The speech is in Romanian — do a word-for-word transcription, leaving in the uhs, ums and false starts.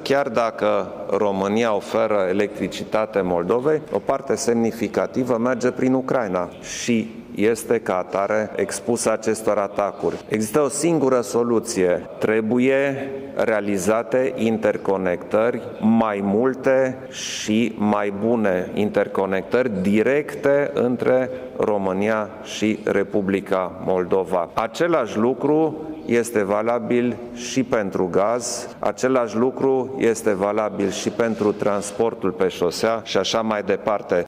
chiar dacă România oferă electricitate Moldovei, o parte semnificativă merge prin Ucraina și este ca atare expusă acestor atacuri. Există o singură soluție. Trebuie realizate interconectări mai multe și mai bune, interconectări directe între România și Republica Moldova. Același lucru este valabil și pentru gaz, același lucru este valabil și pentru transportul pe șosea și așa mai departe.